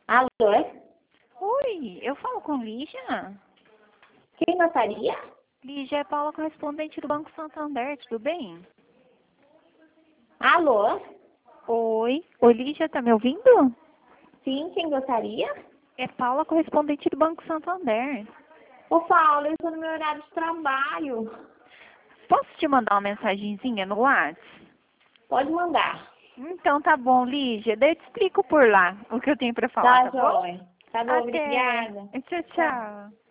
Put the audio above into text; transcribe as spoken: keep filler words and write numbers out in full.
Alô? Oi, eu falo com Lígia? Quem gostaria? Lígia é Paula, correspondente do Banco Santander, tudo bem? Alô? Oi, oi Lígia, tá me ouvindo? Sim, quem gostaria? É Paula, correspondente do Banco Santander. Ô, Paulo, eu estou no meu horário de trabalho. Posso te mandar uma mensagenzinha no WhatsApp? Pode mandar. Então tá bom, Lígia, daí eu te explico por lá o que eu tenho pra falar, Tá, tá bom? joia. Tá bom, Até. obrigada. Tchau, Tchau. tchau.